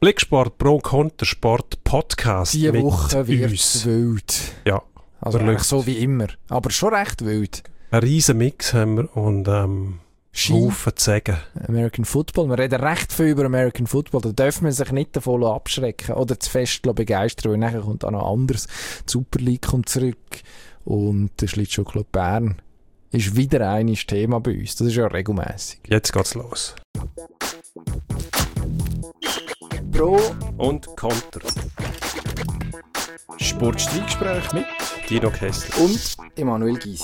Blicksport Pro Kontersport Podcast Diese mit Woche wird uns. wild. Ja, Also wir eigentlich so wie immer. Aber schon recht wild. einen riesen Mix haben wir und Haufen zu sagen. American Football. Wir reden recht viel über American Football. Da darf man sich nicht davon abschrecken oder zu fest begeistern, weil nachher kommt auch noch anderes. Die Super League kommt zurück und der Schlittschuhclub Bern ist wieder ein Thema bei uns. Das ist ja regelmässig. Jetzt geht's los. Pro Und Konter. Sportstreitgespräch mit Dino Kessler. und Emanuel Gysi.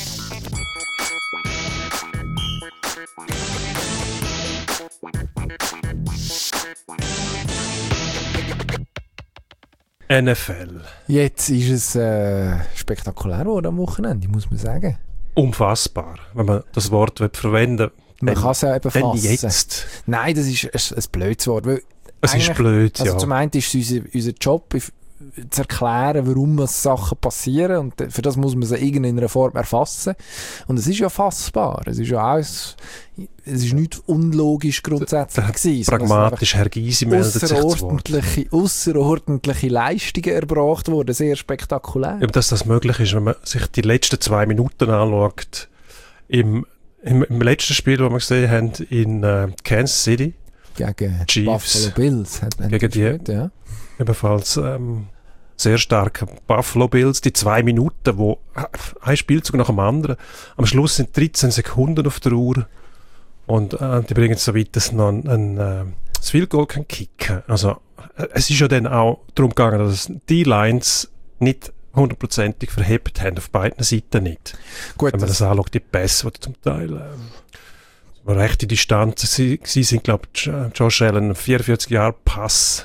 NFL. Jetzt ist es spektakulär geworden am Wochenende, muss man sagen. Unfassbar, wenn man das Wort verwenden Man kann es ja eben Denn fassen. jetzt. Nein, das ist ein blödes Wort. Weil Es ist eigentlich- blöd, Also ja. zum einen ist es unser Job, zu erklären, warum Sachen passieren, und für das muss man sie in irgendeiner Form erfassen. Und es ist ja fassbar. Es ist ja alles, es ist nicht unlogisch grundsätzlich gewesen, sondern es Pragmatisch, Herr Gysi meldet sich zu Wort. sind außerordentliche Leistungen erbracht worden, sehr spektakulär. Eben, dass das möglich ist, wenn man sich die letzten 2 Minuten anschaut. Im letzten Spiel, das wir gesehen haben, in Kansas City, Gegen die Chiefs. Buffalo Bills. Hat man Gegen die- gespielt, ja. ebenfalls sehr stark. Buffalo Bills, die 2 Minuten, wo ein Spielzug nach dem anderen. Am Schluss sind 13 Sekunden auf der Uhr und die bringen es so weit, dass noch das Field Goal kann kicken. Also es ist ja dann auch darum gegangen, dass die Lines nicht 100%ig verhebt haben, auf beiden Seiten nicht. Gut, Wenn man das anschaut, die Pässe, die zum Teil rechte Distanzen sie sind, glaube ich, Josh Allen, 44 Jahre Pass,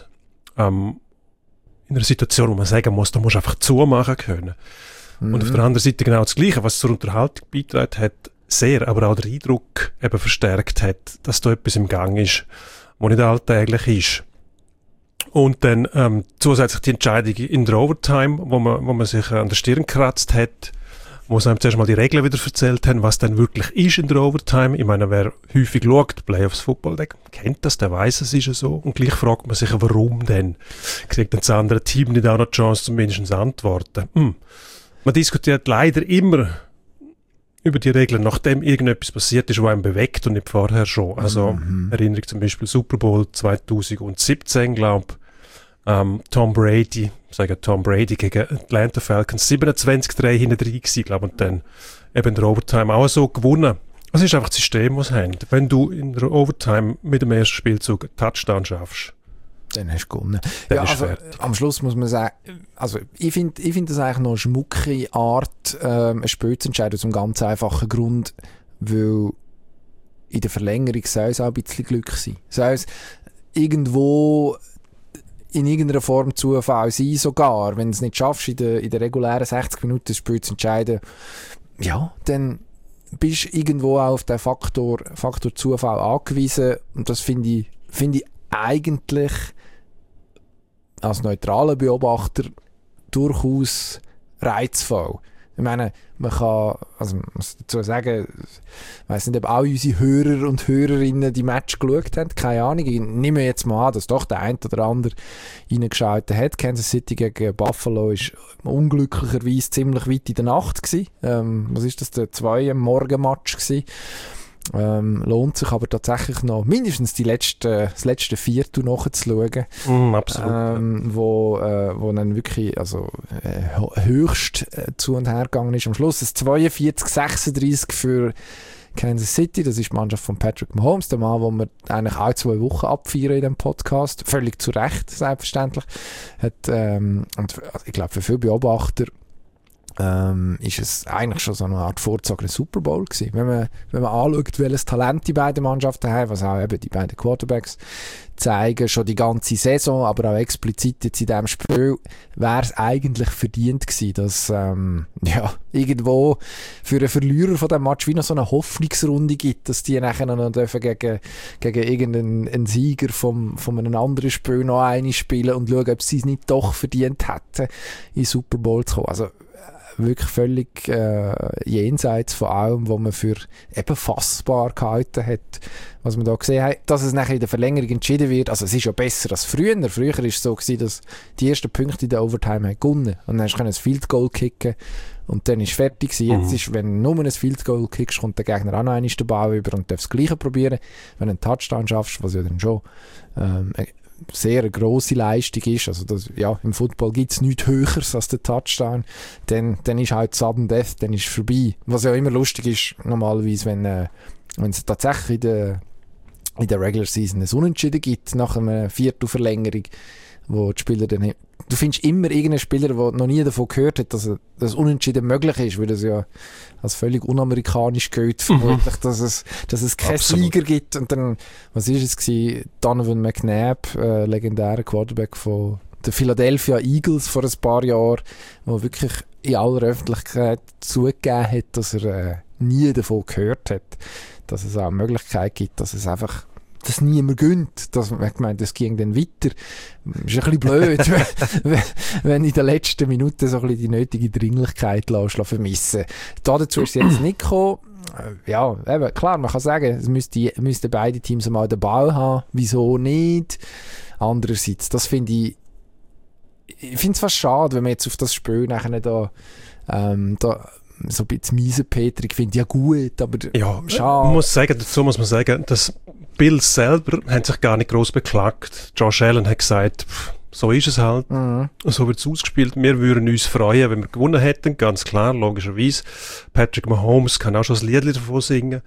in einer Situation, wo man sagen muss, da musst du einfach zumachen können. Und auf der anderen Seite genau das Gleiche, was zur Unterhaltung beigetragen hat, sehr, aber auch der Eindruck eben verstärkt hat, dass da etwas im Gang ist, was nicht alltäglich ist. Und dann zusätzlich die Entscheidung in der Overtime, wo man sich an der Stirn gekratzt hat, wo sie einem zuerst mal die Regeln wieder erzählt haben, was dann wirklich ist in der Overtime. Ich meine, wer häufig schaut, Playoffs Football, der kennt das, der weiß, es ist ja so. Und gleich fragt man sich, warum denn? Kriegt dann das andere Team nicht auch noch die Chance, zumindest antworten? Man diskutiert leider immer über die Regeln, nachdem irgendetwas passiert ist, was einem bewegt und nicht vorher schon. Also Erinnerung zum Beispiel Super Bowl 2017, glaube ich. Tom Brady gegen Atlanta Falcons 27-3 hinten drin gewesen, glaube ich, und dann eben in der Overtime auch so gewonnen. Das ist einfach das System, das sie haben. Wenn du in der Overtime mit dem ersten Spielzug einen Touchdown schaffst, dann hast du gewonnen. dann Ja, ist also, fertig. am Schluss muss man sagen, also ich find das eigentlich noch eine schmucke Art, ein Spiel zu entscheiden, aus einem ganz einfachen Grund, weil in der Verlängerung soll es auch ein bisschen Glück sein. Soll es irgendwo in irgendeiner Form Zufall sein, sogar, wenn du es nicht schaffst, in der regulären 60 Minuten das Spiel zu entscheiden, ja, dann bist du irgendwo auch auf den Faktor Zufall angewiesen, und das finde ich eigentlich als neutraler Beobachter durchaus reizvoll. Ich meine, man kann, also man muss dazu sagen, ich weiss nicht, ob all unsere Hörer und Hörerinnen die Match geschaut haben, keine Ahnung. Ich nehme jetzt mal an, dass doch der eine oder andere reingeschaltet hat. Kansas City gegen Buffalo ist unglücklicherweise ziemlich weit in der Nacht gewesen. Was ist das, der 2 am Morgenmatch gewesen? Lohnt sich aber tatsächlich noch mindestens das letzte Viertel nachzuschauen, Absolut. wo dann wirklich höchst zu und her gegangen ist. Am Schluss ein 42-36 für Kansas City, das ist die Mannschaft von Patrick Mahomes, der Mann, den wir eigentlich alle 2 Wochen abfeiern in diesem Podcast, völlig zu Recht, selbstverständlich. Und ich glaube, für viele Beobachter ist es eigentlich schon so eine Art vorgezogener Super Bowl gewesen. Wenn man anschaut, welches Talent die beiden Mannschaften haben, was auch eben die beiden Quarterbacks zeigen, schon die ganze Saison, aber auch explizit jetzt in diesem Spiel, wäre es eigentlich verdient gewesen, dass irgendwo für einen Verlierer von diesem Match wie noch so eine Hoffnungsrunde gibt, dass die nachher noch dürfen gegen irgendeinen Sieger von einem anderen Spiel noch eine spielen und schauen, ob sie es nicht doch verdient hätten, in den Super Bowl zu kommen. Also wirklich völlig jenseits von allem, was man für eben fassbar gehalten hat, was man da gesehen hat, dass es nachher in der Verlängerung entschieden wird. Also es ist ja besser als früher. Früher war es so gewesen, dass die ersten Punkte in der Overtime gewonnen und dann kannst du ein Field Goal kicken und dann ist fertig gewesen. Jetzt ist, wenn du nur ein Field Goal kickst, kommt der Gegner auch noch einmal den Ball über und darf das Gleiche probieren. Wenn du einen Touchdown schaffst, was ja dann schon sehr eine grosse Leistung ist, also das, ja, im Football gibt es nichts Höheres als der Touchdown, dann ist halt Sudden Death, dann ist es vorbei. Was ja immer lustig ist, normalerweise, wenn es tatsächlich in der Regular Season ein Unentschieden gibt, nach einer Viertelverlängerung, wo die Spieler dann, du findest immer irgendeinen Spieler, der noch nie davon gehört hat, dass das Unentschieden möglich ist, weil das ja als völlig unamerikanisch gilt, vermutlich, dass es keinen Sieger gibt. Und dann, was ist es gewesen? Donovan McNabb, legendärer Quarterback von den Philadelphia Eagles vor ein paar Jahren, der wirklich in aller Öffentlichkeit zugegeben hat, dass er nie davon gehört hat, dass es auch eine Möglichkeit gibt, dass es einfach das niemand gönnt. Ich meine, das ging dann weiter. Ist ein bisschen blöd, wenn in den letzten Minuten so ein bisschen die nötige Dringlichkeit vermissen. Dazu ist es jetzt nicht gekommen. Ja, eben, klar, man kann sagen, es müssten beide Teams mal den Ball haben. Wieso nicht? Andererseits, das finde ich finde es fast schade, wenn man jetzt auf das Spiel nachher da so ein bisschen Miesepetrig finde, ja gut, aber ja, schade. Dazu muss man sagen, dass Bills selber haben sich gar nicht gross beklagt. Josh Allen hat gesagt, so ist es halt. So wird es ausgespielt. Wir würden uns freuen, wenn wir gewonnen hätten, ganz klar, logischerweise. Patrick Mahomes kann auch schon ein Lied davon singen.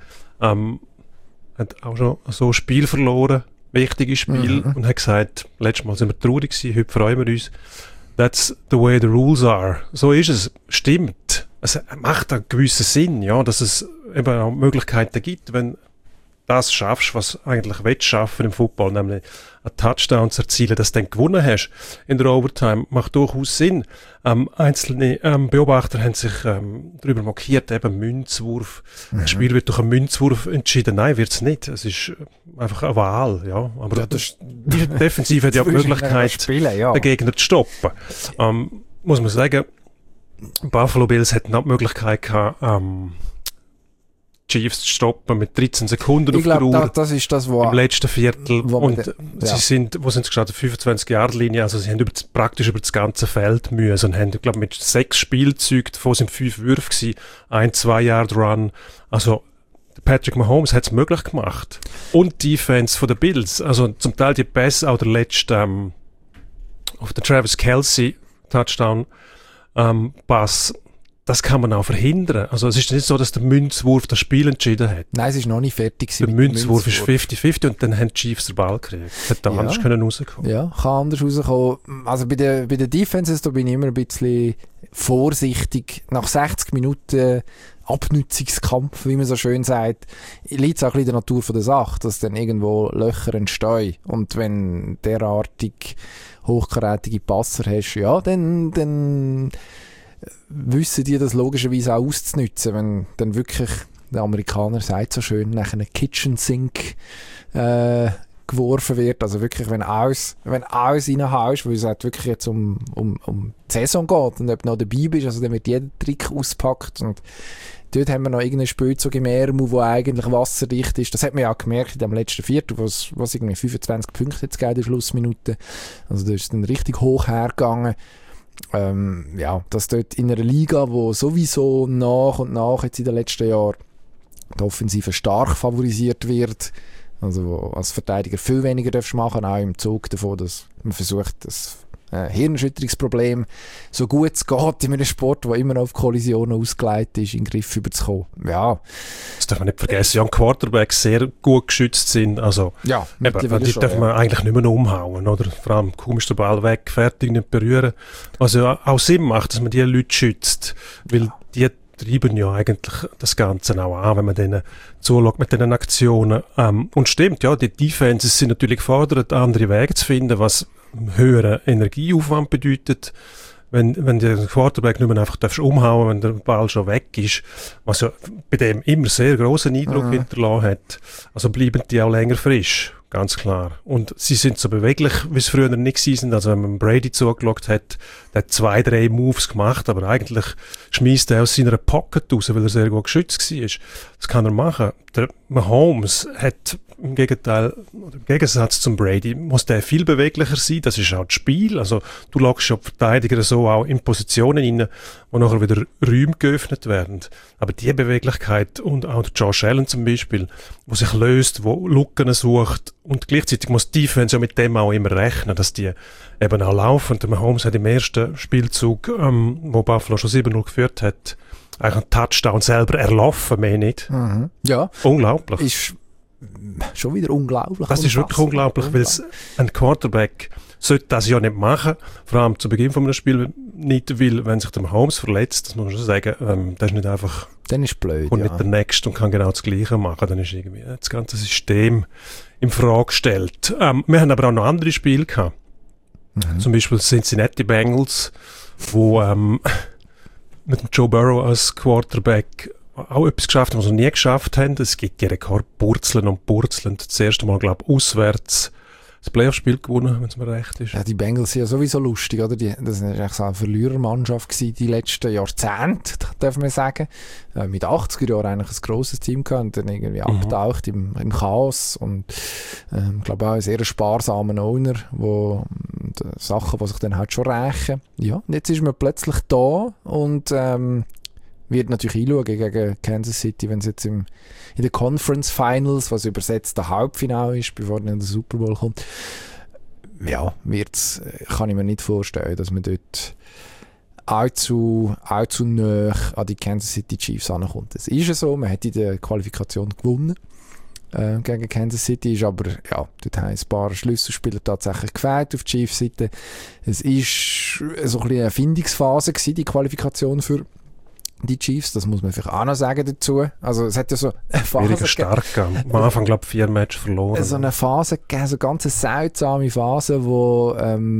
Hat auch schon so ein Spiel verloren, wichtiges Spiel, und hat gesagt, letztes Mal sind wir traurig gewesen, heute freuen wir uns. That's the way the rules are. So ist es. Stimmt. Es macht einen gewissen Sinn, ja, dass es eben auch Möglichkeiten gibt, wenn das schaffst, was eigentlich willst schaffen im Football, nämlich einen Touchdown zu erzielen, dass du dann gewonnen hast in der Overtime, macht durchaus Sinn. Einzelne Beobachter haben sich darüber mokiert, eben Münzwurf. Das Spiel wird durch einen Münzwurf entschieden. Nein, wird es nicht. Es ist einfach eine Wahl, ja. Aber die Defensive hat ja die Möglichkeit, den Gegner zu stoppen. Muss man sagen, Buffalo Bills hätten auch die Möglichkeit gehabt, Chiefs zu stoppen mit 13 Sekunden auf der Uhr. Das ist das, wo im letzten Viertel. Und sie sind, wo sind sie gestartet? 25-Yard-Linie. Also sie haben praktisch über das ganze Feld müssen und haben, glaube mit 6 Spielzeugen, davon sind 5 Würfe gewesen, 1-2-Yard-Run. Also Patrick Mahomes hat es möglich gemacht. Und die Defense von den Bills. Also zum Teil die Pässe, auch der letzte auf den Travis Kelce Touchdown Pass. Das kann man auch verhindern. Also es ist nicht so, dass der Münzwurf das Spiel entschieden hat. Nein, es ist noch nicht fertig. Der Münzwurf ist 50-50 und dann haben die Chiefs den Ball gekriegt. Hätte anders rauskommen. Ja, kann anders rauskommen. Also bei den Defenses, da bin ich immer ein bisschen vorsichtig. Nach 60 Minuten Abnützungskampf, wie man so schön sagt, liegt es auch ein bisschen in der Natur von der Sache, dass dann irgendwo Löcher entstehen. Und wenn derartig hochkarätige Passer hast, ja, dann wissen die das logischerweise auch auszunutzen, wenn dann wirklich, der Amerikaner sagt so schön, nach einem Kitchen Sink geworfen wird, also wirklich, wenn alles reinhaust, weil es halt wirklich jetzt um die Saison geht und ob du noch dabei bist, also dann wird jeder Trick auspackt und dort haben wir noch irgendeinen Spielzug im Ärmel, der eigentlich wasserdicht ist. Das hat man ja auch gemerkt in dem letzten Viertel, was irgendwie 25 Punkte jetzt gegeben in der Schlussminute. Also da ist es dann richtig hoch hergegangen. Ja, dass dort in einer Liga, wo sowieso nach und nach jetzt in den letzten Jahren die Offensive stark favorisiert wird, also wo als Verteidiger viel weniger darfst machen, auch im Zug davon, dass man versucht, das Hirnerschütterungsproblem, so gut es geht in einem Sport, der immer auf Kollisionen ausgelegt ist, in den Griff überzukommen. Ja. Das darf man nicht vergessen, ja, Quarterbacks sehr gut geschützt sind. Also, ja, die darf man eigentlich nicht mehr umhauen, oder? Vor allem, kaum ist der Ball weg, fertig, nicht berühren. Also auch Sinn macht, dass man die Leute schützt, weil die treiben ja eigentlich das Ganze auch an, wenn man denen zuschaut mit diesen Aktionen. Und stimmt, ja, die Defenses sind natürlich gefordert, andere Wege zu finden, was höheren Energieaufwand bedeutet, wenn der Quarterback nicht mehr einfach umhauen, wenn der Ball schon weg ist, was ja bei dem immer sehr grossen Eindruck hinterlassen hat. Also bleiben die auch länger frisch. ganz klar. Und sie sind so beweglich, wie es früher nicht gewesen sind. Also wenn man Brady zugeschaut hat, der hat 2-3 Moves gemacht, aber eigentlich schmiesst er aus seiner Pocket raus, weil er sehr gut geschützt war. Das kann er machen. Der Mahomes hat im Gegensatz zum Brady, muss der viel beweglicher sein. Das ist auch das Spiel. Also du lockst ja die Verteidiger so auch in Positionen rein, wo nachher wieder Räume geöffnet werden. Aber die Beweglichkeit und auch der Josh Allen zum Beispiel, wo sich löst, wo Lücken sucht und gleichzeitig muss die Defense ja mit dem auch immer rechnen, dass die eben auch laufen. Und der Mahomes hat im ersten Spielzug, wo Buffalo schon 7-0 geführt hat, eigentlich einen Touchdown selber erlaufen, mehr nicht. Mhm. Ja. Unglaublich. Ist schon wieder unglaublich. Das ist wirklich unglaublich, weil ein Quarterback sollte das ja nicht machen, vor allem zu Beginn von einem Spiel nicht, weil wenn sich der Mahomes verletzt, das muss man schon sagen, das ist nicht einfach, dann ist blöd, und nicht der Nächste und kann genau das Gleiche machen, dann ist irgendwie das ganze System in Frage gestellt. Wir haben aber auch noch andere Spiele gehabt, zum Beispiel Cincinnati Bengals, wo mit dem Joe Burrow als Quarterback auch etwas geschafft haben, was wir noch nie geschafft haben. Es gibt die Rekord purzeln und purzeln. Das erste Mal, glaube ich, auswärts das Playoff-Spiel gewonnen, wenn es mir recht ist. Ja, die Bengals sind ja sowieso lustig, oder? Das war eigentlich so eine Verlierermannschaft gewesen, die letzten Jahrzehnte, darf man sagen. Mit 80er Jahren eigentlich ein grosses Team gehabt und dann irgendwie abgetaucht im Chaos und ich glaube auch ein sehr sparsamer Owner, wo Sachen, die sich dann halt schon rächen. Ja, und jetzt ist man plötzlich da und wird natürlich einschauen gegen Kansas City, wenn es jetzt in den Conference Finals, was übersetzt der Halbfinale ist, bevor dann der Super Bowl kommt, ja, kann ich mir nicht vorstellen, dass man dort allzu nahe an die Kansas City Chiefs ankommt. Es ist ja so, man hat in der Qualifikation gewonnen gegen Kansas City, ist aber, ja, dort haben ein paar Schlüsselspieler tatsächlich gefehlt auf die Chiefs-Seite. Es ist so ein bisschen eine Findungsphase gewesen, die Qualifikation für die Chiefs, das muss man vielleicht auch noch sagen dazu. Also es hat ja so eine Phase stark am Anfang, glaube ich, 4 Matches verloren. So eine Phase gegeben, so eine ganz seltsame Phase, wo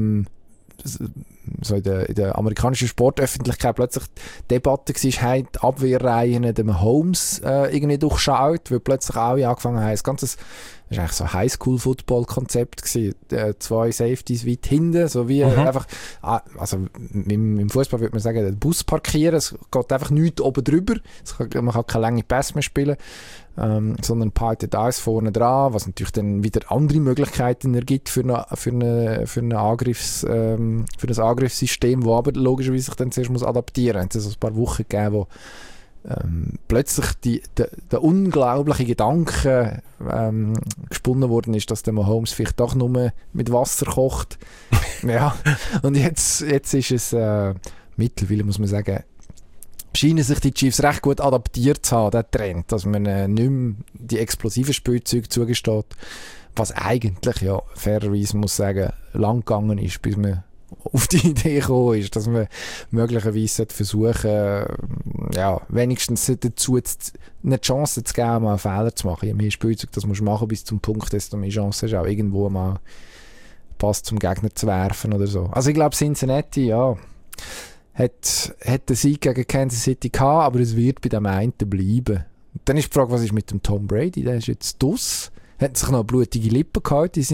so in der amerikanischen Sportöffentlichkeit plötzlich Debatte war, haben die Abwehrreihen den Mahomes irgendwie durchschaut, weil plötzlich alle angefangen haben, das war eigentlich so ein Highschool-Football-Konzept gewesen. 2 Safeties weit hinten, so wie einfach, also im Fußball würde man sagen, den Bus parkieren, es geht einfach nichts oben drüber, man kann keine lange Pässe mehr spielen, sondern paltet alles vorne dran, was natürlich dann wieder andere Möglichkeiten ergibt für ein Angriffssystem, das aber logischerweise sich dann zuerst adaptieren muss. Es hat ein paar Wochen gegeben, wo plötzlich der unglaubliche Gedanke gesponnen worden ist, dass der Mahomes vielleicht doch nur mit Wasser kocht. Ja, und jetzt ist es mittlerweile, muss man sagen, scheinen sich die Chiefs recht gut adaptiert zu haben, der Trend, dass man nicht mehr die explosiven Spielzeuge zugesteht, was eigentlich, ja, fairerweise muss sagen, lang gegangen ist, bis man auf die Idee gekommen ist, dass man möglicherweise versuchen, ja, wenigstens dazu eine Chance zu geben, mal einen Fehler zu machen. Je mehr Spielzeug das musst du machen bis zum Punkt, desto mehr Chance hast du auch irgendwo mal Pass zum Gegner zu werfen oder so. Also ich glaube, Cincinnati, ja, hat den Sieg gegen Kansas City gehabt, aber es wird bei dem einen bleiben. Dann ist die Frage, was ist mit dem Tom Brady? Der ist jetzt draus. Hat sich noch blutige Lippen gehabt in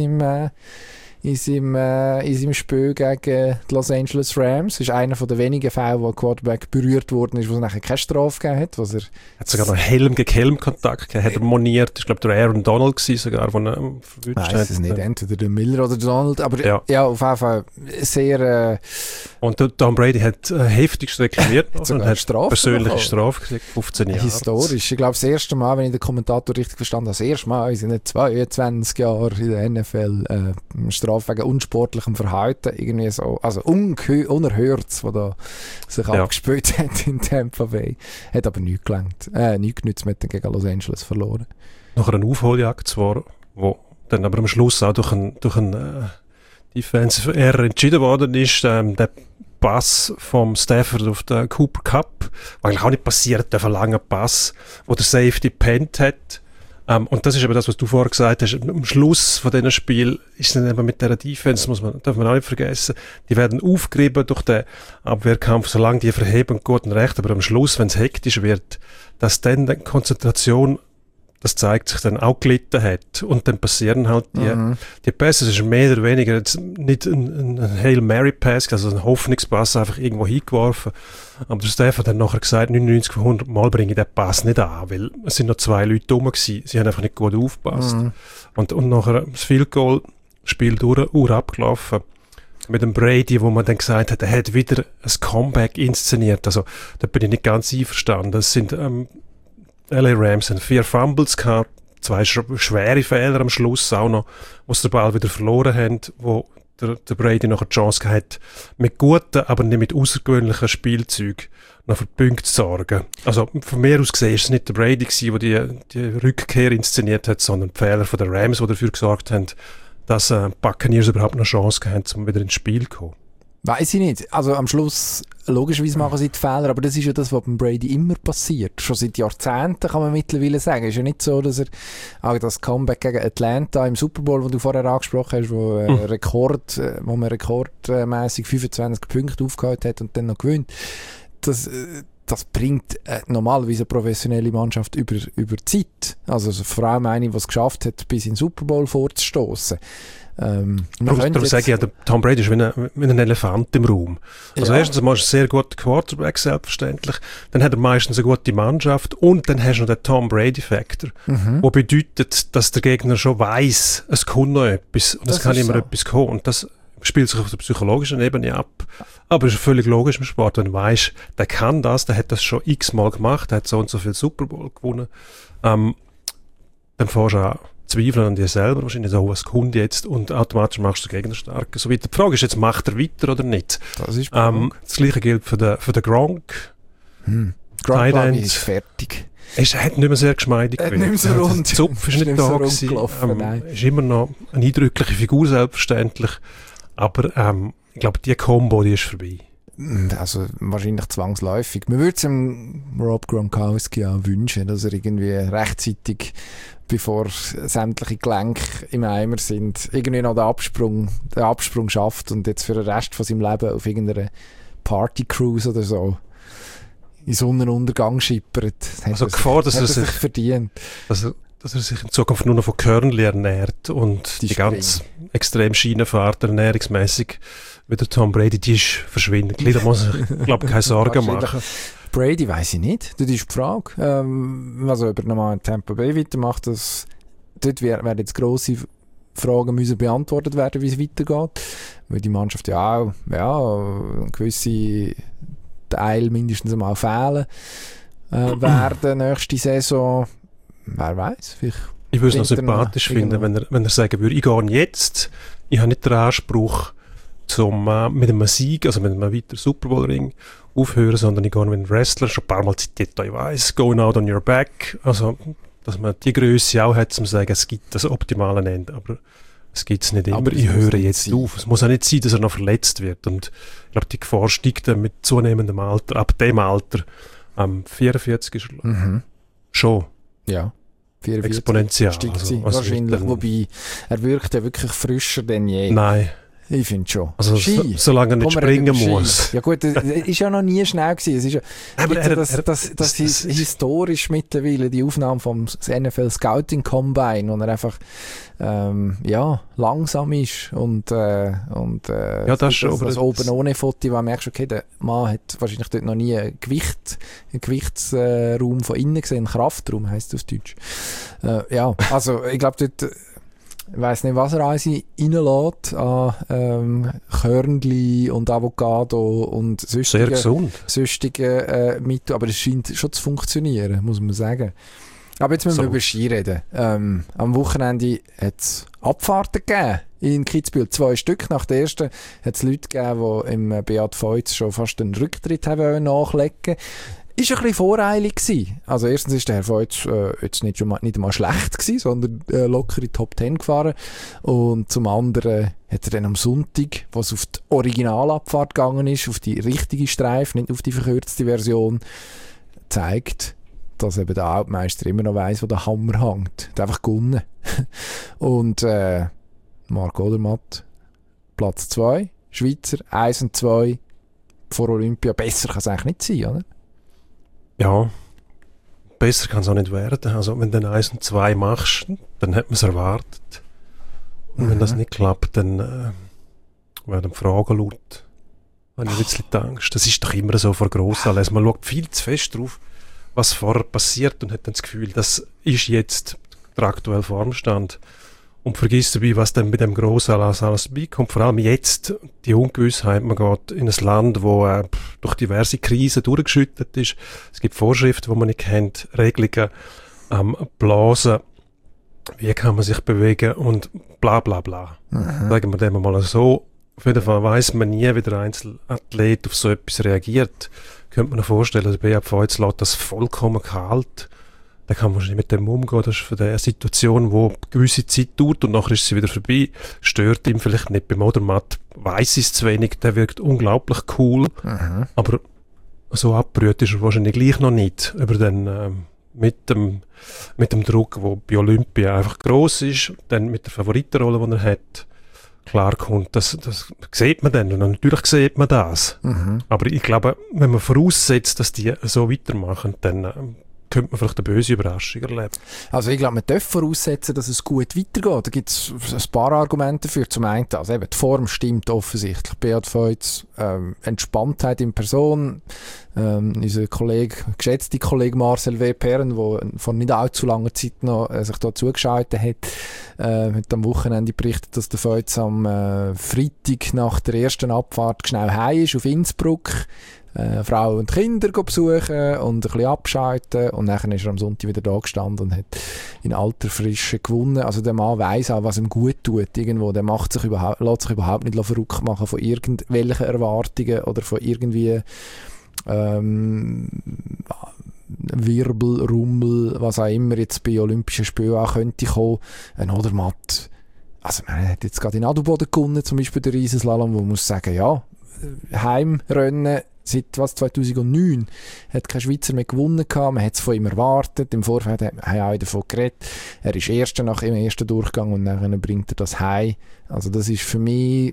seinem Spiel gegen die Los Angeles Rams. Das ist einer der wenigen Fälle, wo ein Quarterback berührt worden ist, wo es nachher keine Strafe gegeben hat. Hat sogar noch Helm gegen Helm-Kontakt gehabt, hat er moniert. Ich glaube, der Aaron Donald war sogar, der ihn verwünscht hat. Weiß es nicht, entweder der Miller oder der Donald, aber ja auf jeden Fall sehr... Und der Tom Brady hat heftigst reklamiert und hat persönliche Strafe gekriegt, 15 Jahre. Historisch. Ich glaube, das erste Mal, wenn ich den Kommentator richtig verstanden habe, das erste Mal in seinen 22 Jahren in der NFL Strafe wegen unsportlichem Verhalten, irgendwie so, also unerhört, was da sich abgespielt hat in Tampa Bay. Hat aber nichts gelangt. Nichts genützt, mit gegen Los Angeles verloren. Nach einer Aufholjagd zwar, wo dann aber am Schluss auch durch einen Defensive Error entschieden worden ist, der Pass vom Stafford auf den Cooper Cup, was eigentlich auch nicht passiert, der lange Pass, wo der Safety pennt hat. Und das ist eben das, was du vorher gesagt hast. Am Schluss von diesem Spiel ist es dann eben mit dieser Defense, darf man auch nicht vergessen, die werden aufgerieben durch den Abwehrkampf, solange die verheben, gut und recht. Aber am Schluss, wenn es hektisch wird, dass dann die Konzentration, das zeigt sich dann auch gelitten hat. Und dann passieren halt die Pässe. Es ist mehr oder weniger jetzt nicht ein Hail Mary Pass, also ein Hoffnungspass einfach irgendwo hingeworfen. Aber der Stefan hat dann nachher gesagt, 99 von 100 Mal bringe ich den Pass nicht an, weil es sind noch 2 Leute rum gewesen. Sie haben einfach nicht gut aufgepasst. Und nachher das Field Goal, Spiel durch, Uhr abgelaufen. Mit dem Brady, wo man dann gesagt hat, er hat wieder ein Comeback inszeniert. Also, da bin ich nicht ganz einverstanden. Das sind, LA Rams haben 4 Fumbles gehabt, 2 schwere Fehler am Schluss auch noch, wo sie den Ball wieder verloren haben, wo der Brady noch eine Chance gehabt, mit guten, aber nicht mit außergewöhnlichen Spielzeugen noch für Punkte zu sorgen. Also von mir aus gesehen ist es nicht der Brady gewesen, der die Rückkehr inszeniert hat, sondern die Fehler von den Rams, die dafür gesorgt haben, dass Buccaneers überhaupt noch eine Chance gehabt, um wieder ins Spiel zu kommen. Weiss ich nicht. Also am Schluss, logischerweise machen sie die Fehler, aber das ist ja das, was beim Brady immer passiert. Schon seit Jahrzehnten kann man mittlerweile sagen. Es ist ja nicht so, dass er auch das Comeback gegen Atlanta im Super Bowl, das du vorher angesprochen hast, wo wo man rekordmäßig 25 Punkte aufgeholt hat und dann noch gewinnt. Das bringt normalerweise eine professionelle Mannschaft über Zeit. Also vor allem eine, die es geschafft hat, bis in den Super Bowl vorzustossen. Darum sage ich ja, der Tom Brady ist wie ein Elefant im Raum. Also erstens mal ist er ein sehr guter Quarterback, selbstverständlich. Dann hat er meistens eine gute Mannschaft und dann hast du noch den Tom Brady-Faktor, der bedeutet, dass der Gegner schon weiss, es kommt noch etwas und es kann immer etwas kommen. Und das spielt sich auf der psychologischen Ebene ab. Aber es ist völlig logisch im Sport, wenn du weißt, der kann das, der hat das schon x-mal gemacht, der hat so und so viel Super Bowl gewonnen. Dann fährst du an Zweifeln an dir selber, wahrscheinlich so, was kommt jetzt, und automatisch machst du den Gegner stark. So weiter. Die Frage ist jetzt, macht er weiter oder nicht? Das ist das Gleiche gilt für den Gronk. Gronk ist fertig. Er hat nicht mehr sehr geschmeidig gewesen. Nicht mehr so rund. Der Zupf ist nicht da gewesen. Ist immer noch eine eindrückliche Figur, selbstverständlich. Aber ich glaube, die Combo, die ist vorbei. Also wahrscheinlich zwangsläufig. Man würde es dem Rob Gronkowski auch wünschen, dass er irgendwie rechtzeitig, bevor sämtliche Gelenke im Eimer sind, irgendwie noch den Absprung schafft und jetzt für den Rest von seinem Leben auf irgendeiner Party-Cruise oder so in Sonnenuntergang schippert. Also Gefahr, dass er sich verdient. Dass er sich in Zukunft nur noch von Körnli ernährt und die ganz extrem Schienenfahrt ernährungsmäßig wie der Tom Brady, die ist verschwindend. Da muss ich, glaube ich, keine Sorgen machen. Brady weiss ich nicht. Das ist die Frage. Also, ob er nochmal in Tampa Bay weitermacht, dort werden jetzt grosse Fragen müssen beantwortet werden, wie es weitergeht. Weil die Mannschaft ja auch gewisse Teile mindestens einmal fehlen werden nächste Saison. Wer weiß, ich würde es noch sympathisch finden, wenn er sagen würde, ich gehe jetzt, ich habe nicht den Anspruch, mit einem Sieg, also mit einem weiteren Super Bowl Ring aufhören, sondern ich gehe mit einem Wrestler, schon ein paar Mal zitiert, ich weiss, going out on your back, also, dass man die Größe auch hat, um zu sagen, es gibt das optimale Ende, aber es gibt es nicht immer, ich höre jetzt auf. Es muss auch nicht sein, dass er noch verletzt wird, und ich glaube, die Gefahr steigt dann mit zunehmendem Alter, ab dem Alter, 44 ist er, schon. Ja. 44 exponentiell. Also, wahrscheinlich, wobei er wirkt ja wirklich frischer denn je. Nein. Ich finde schon. Also solange er nicht springen muss. Ja gut, er ist ja noch nie schnell gewesen. Es ist ja, aber das historisch mittlerweile die Aufnahme vom NFL Scouting Combine, wo er einfach langsam ist und ja, das oben ohne Foto, wo man merkt, okay, der Mann hat wahrscheinlich dort noch nie einen Gewichtsraum von innen gesehen, Kraftraum heisst das auf Deutsch. Also ich glaube dort, ich weiss nicht, was er alles reinlässt an Körnli und Avocado und sonstige Mittel, aber es scheint schon zu funktionieren, muss man sagen. Aber jetzt müssen wir über Ski reden. Am Wochenende hat es Abfahrten gegeben in Kitzbühel, 2 Stück. Nach der ersten hat es Leute gegeben, die im Beat Feuz schon fast einen Rücktritt haben nachlegen. Ist ein bisschen voreilig gewesen. Also erstens ist der Herr Feuz jetzt nicht einmal schlecht gewesen, sondern locker in die Top 10 gefahren. Und zum anderen hat er dann am Sonntag, was auf die Originalabfahrt gegangen ist, auf die richtige Streife, nicht auf die verkürzte Version, gezeigt, dass eben der Altmeister immer noch weiss, wo der Hammer hängt. Er hat einfach gewonnen. Und Marc Odermatt, Platz 2, Schweizer, 1 und 2 vor Olympia. Besser kann es eigentlich nicht sein, oder? Ja, besser kann es auch nicht werden. Also wenn du dann 1 und 2 machst, dann hat man es erwartet. Und wenn das nicht klappt, dann werden Fragen laut. Habe ich ein bisschen die Angst. Das ist doch immer so vor Grossanlässen. Man schaut viel zu fest drauf, was vorher passiert und hat dann das Gefühl, das ist jetzt der aktuelle Formstand. Und vergisst dabei, was dann mit dem Grossanlass alles beikommt. Vor allem jetzt die Ungewissheit. Man geht in ein Land, wo durch diverse Krisen durchgeschüttet ist. Es gibt Vorschriften, die man nicht kennt, Regelungen, Blasen, wie kann man sich bewegen und bla bla bla. Sagen wir dem mal so. Auf jeden Fall weiss man nie, wie der Einzelathlet auf so etwas reagiert. Könnte man sich vorstellen, der BAV jetzt lässt das vollkommen kalt. Dann kann man nicht mit dem umgehen. Das ist für eine Situation, die eine gewisse Zeit dauert und nachher ist sie wieder vorbei. Stört ihm vielleicht nicht. Beim Odermatt weiss ich es zu wenig. Der wirkt unglaublich cool. Aber so abgerührt ist er wahrscheinlich gleich noch nicht. Über den, mit dem Druck, der bei Olympia einfach gross ist, dann mit der Favoritenrolle, die er hat, klar kommt, das sieht man dann. Und natürlich sieht man das. Aber ich glaube, wenn man voraussetzt, dass die so weitermachen, dann könnte man vielleicht eine böse Überraschung erleben. Also ich glaube, man darf voraussetzen, dass es gut weitergeht. Da gibt es ein paar Argumente dafür. Zum einen, also eben, die Form stimmt offensichtlich. Beat Feuz, Entspanntheit in Person. Unser geschätzter Kollege Marcel W. Perren, der vor nicht allzu langer Zeit noch sich da zugeschaltet hat am Wochenende berichtet, dass der Feuz am Freitag nach der ersten Abfahrt schnell heim ist auf Innsbruck. Frau und Kinder besuchen und ein bisschen abschalten und dann ist er am Sonntag wieder da gestanden und hat in alter Frische gewonnen. Also der Mann weiss auch, was ihm gut tut irgendwo. Der lässt sich überhaupt nicht verrückt machen von irgendwelchen Erwartungen oder von irgendwie Wirbel, Rummel, was auch immer jetzt bei Olympischen Spielen auch könnte kommen. Ein Odermatt, also man hat jetzt gerade in Adelboden gewonnen, zum Beispiel der Riesenslalom, wo man muss sagen, ja, Heimrennen seit 2009 hat kein Schweizer mehr gewonnen gehabt. Man hat es von ihm erwartet. Im Vorfeld haben wir auch davon geredet. Er ist Erster nach dem ersten Durchgang und dann bringt er das heim. Also das ist für mich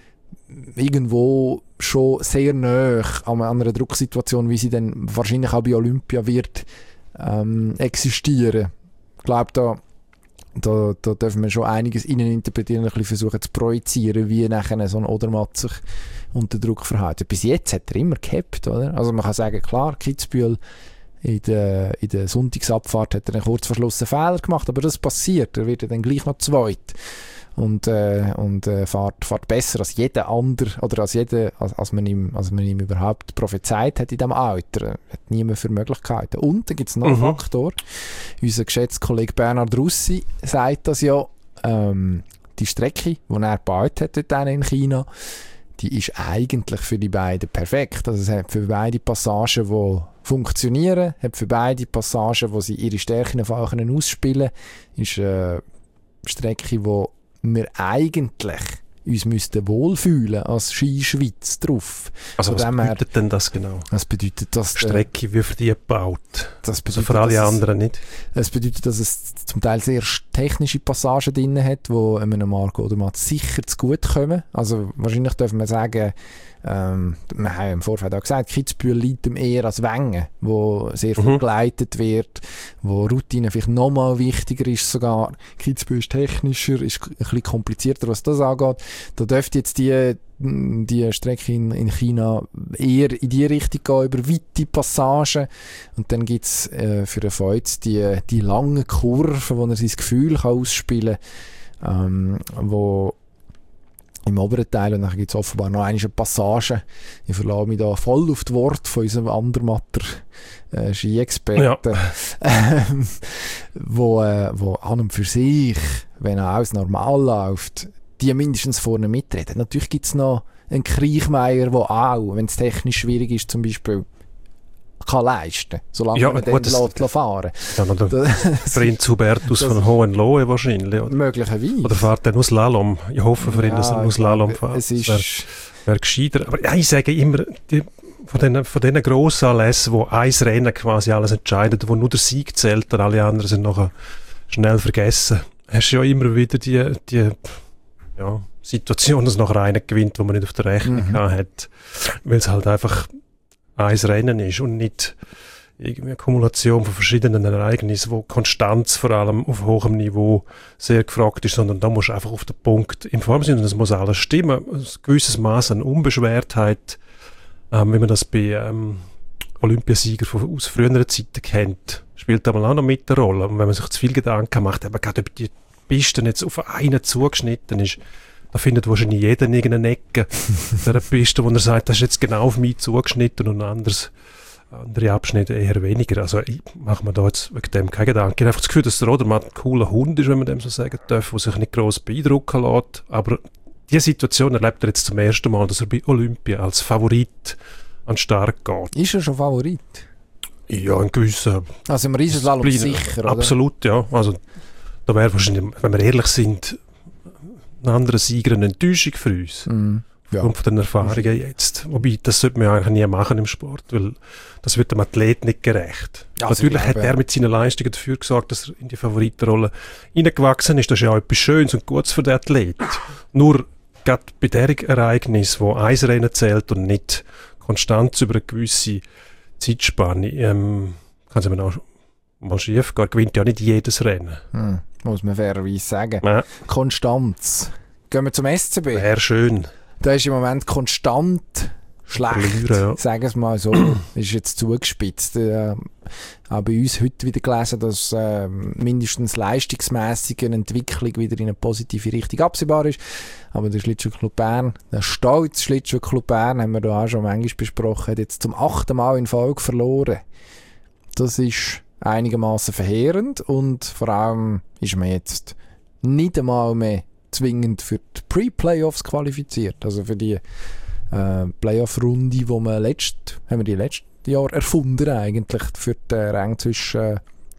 irgendwo schon sehr nahe an einer Drucksituation, wie sie dann wahrscheinlich auch bei Olympia wird existieren. Ich glaube, da dürfen wir schon einiges interpretieren, ein bisschen versuchen zu projizieren, wie nachher so ein Odermatt sich unter Druck verhält. Bis jetzt hat er immer gehabt, oder? Also man kann sagen, klar, Kitzbühel in der Sonntagsabfahrt hat er einen kurz verschlossenen Fehler gemacht, aber das passiert, er wird dann gleich noch zweit und fährt besser als jeder andere oder als man ihm überhaupt prophezeit hat in diesem Alter. Hat niemand für Möglichkeiten. Und dann gibt es noch einen Faktor. Unser geschätzter Kollege Bernhard Russi sagt das ja, die Strecke, die er gebaut hat dort in China, die ist eigentlich für die beiden perfekt. Also es hat für beide Passagen, die funktionieren, hat für beide Passagen, wo sie ihre Stärken ausspielen können, ist eine Strecke, die wir eigentlich uns müssten wohlfühlen als Skischweiz drauf. Also was bedeutet denn das genau? Das bedeutet, dass Strecke wie für die gebaut. Das bedeutet, also für alle anderen nicht. Es bedeutet, dass es zum Teil sehr technische Passagen drin hat, die einem Marco Odermatt sicher zu gut kommen. Also wahrscheinlich dürfen wir sagen, wir haben im Vorfeld auch gesagt, Kitzbühel liegt ihm eher als Wengen, wo sehr viel geleitet wird, wo Routine vielleicht nochmal wichtiger ist sogar. Kitzbühel ist technischer, ist ein bisschen komplizierter, was das angeht. Da dürfte jetzt die Strecke in China eher in die Richtung gehen, über weite Passagen. Und dann gibt es für den Feuz die langen Kurven, wo er sein Gefühl kann ausspielen kann, wo im oberen Teil, und dann gibt es offenbar noch eine Passage, ich verlasse mich da voll auf das Wort von unserem Andermatter Ski-Experten, wo an und für sich, wenn alles normal läuft, die mindestens vorne mitreden. Natürlich gibt es noch einen Kriechmeier, der auch, wenn es technisch schwierig ist, zum Beispiel kann leisten, solange man den fahren lässt. Ja, der Prinz Hubertus von Hohenlohe wahrscheinlich. Oder? Möglicherweise. Oder fährt er nur Slalom? Ich hoffe für ihn, dass er nur Slalom fährt. Es ist wäre gescheiter. Aber ja, ich sage immer, von diesen grossen Anlässen, wo ein Rennen quasi alles entscheidet, wo nur der Sieg zählt und alle anderen sind nachher schnell vergessen, hast du ja immer wieder die Situation, dass nachher einer gewinnt, wo man nicht auf der Rechnung hat, weil es halt einfach ein Rennen ist und nicht irgendwie eine Kumulation von verschiedenen Ereignissen, wo Konstanz vor allem auf hohem Niveau sehr gefragt ist, sondern da musst du einfach auf den Punkt in Form sein und es muss alles stimmen. Ein gewisses Maß an Unbeschwertheit, wie man das bei Olympiasieger aus früheren Zeiten kennt, spielt da mal auch noch mit eine Rolle. Und wenn man sich zu viel Gedanken macht, aber gerade ob die Piste jetzt auf einen zugeschnitten ist, da findet wahrscheinlich jeder in irgendeiner Ecke der Piste, wo er sagt, das ist jetzt genau auf mich zugeschnitten und andere Abschnitte eher weniger. Also ich mache mir da jetzt wegen dem keine Gedanken. Ich habe einfach das Gefühl, dass der Rodermatt ein cooler Hund ist, wenn man dem so sagen darf, der sich nicht gross beeindrucken lässt. Aber diese Situation erlebt er jetzt zum ersten Mal, dass er bei Olympia als Favorit an den Start geht. Ist er schon Favorit? Ja, ein gewisser... Also im Riesenslalom sicher, oder? Absolut, ja. Also da wäre wahrscheinlich, wenn wir ehrlich sind, ein anderer Sieger eine Enttäuschung für uns. Ja. Und von den Erfahrungen jetzt. Wobei, das sollte man ja eigentlich nie machen im Sport, weil das wird dem Athlet nicht gerecht. Also natürlich hat er mit seinen Leistungen dafür gesorgt, dass er in die Favoritenrolle hineingewachsen ist. Das ist ja auch etwas Schönes und Gutes für den Athlet. Nur gerade bei diesem Ereignis, wo ein Rennen zählt und nicht Konstanz über eine gewisse Zeitspanne, kann es eben auch mal schief gehen. Gewinnt ja nicht jedes Rennen. Muss man fairerweise sagen. Ja. Konstanz. Gehen wir zum SCB. Wäre schön. Da ist im Moment konstant schlecht, Verlieren, ja. sagen wir es mal so. Ist jetzt zugespitzt. Auch bei uns heute wieder gelesen, dass mindestens leistungsmässig eine Entwicklung wieder in eine positive Richtung absehbar ist. Aber der Schlittschuhclub Bern, der stolze Schlittschuhclub Bern, haben wir da auch schon manchmal besprochen, hat jetzt zum 8. Mal in Folge verloren. Das ist einigermaßen verheerend und vor allem ist man jetzt nicht einmal mehr zwingend für die Pre-Playoffs qualifiziert. Also für die Playoff-Runde, die wir haben wir letztes Jahr erfunden eigentlich, für den Rang zwischen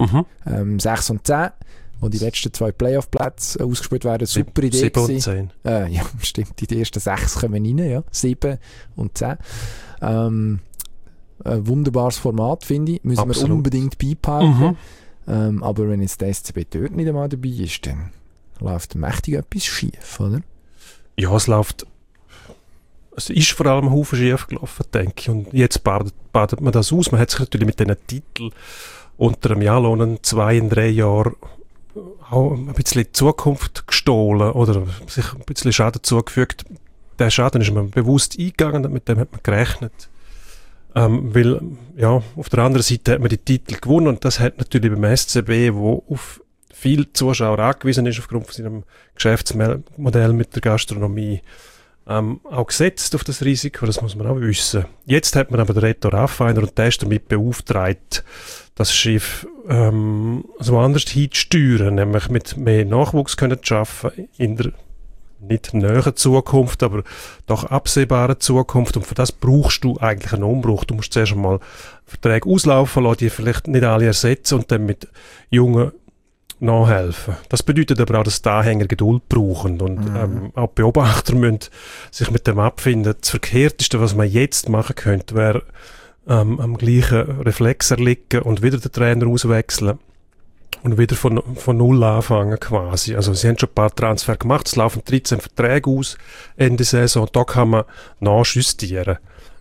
6 und 10, wo die letzten 2 Playoff-Plätze ausgespielt werden. Super Idee 7 und gewesen. 10. Ja, stimmt, die ersten 6 kommen rein, ja. 7 und 10. Ein wunderbares Format, finde ich. Müssen Absolut. wir unbedingt beibehalten. Aber wenn jetzt der SCB dort nicht einmal dabei ist, dann läuft mächtig etwas schief, oder? Ja, es ist vor allem ein Haufen schief gelaufen, denke ich. Und jetzt badet man das aus. Man hat sich natürlich mit diesen Titeln unter einem Jahrlohn 2 in 3 Jahren auch ein bisschen Zukunft gestohlen oder sich ein bisschen Schaden zugefügt. Der Schaden ist man bewusst eingegangen, mit dem hat man gerechnet. Weil, ja, auf der anderen Seite hat man die Titel gewonnen und das hat natürlich beim SCB, wo auf viele Zuschauer angewiesen ist, aufgrund von seinem Geschäftsmodell mit der Gastronomie, auch gesetzt auf das Risiko, das muss man auch wissen. Jetzt hat man aber den Reto Raffiner und der ist damit beauftragt, das Schiff so anders hinzusteuern, nämlich mit mehr Nachwuchs können zu schaffen, in der nicht näheren Zukunft, aber doch absehbaren Zukunft. Und für das brauchst du eigentlich einen Umbruch. Du musst zuerst einmal Verträge auslaufen lassen, die vielleicht nicht alle ersetzen und dann mit Jungen nachhelfen. Das bedeutet aber auch, dass die Anhänger Geduld brauchen und auch die Beobachter müssen sich mit dem abfinden. Das Verkehrteste, was man jetzt machen könnte, wäre am gleichen Reflex erliegen und wieder den Trainer auswechseln und wieder von Null anfangen quasi. Also sie haben schon ein paar Transfer gemacht, es laufen 13 Verträge aus Ende Saison, da kann man nachjustieren.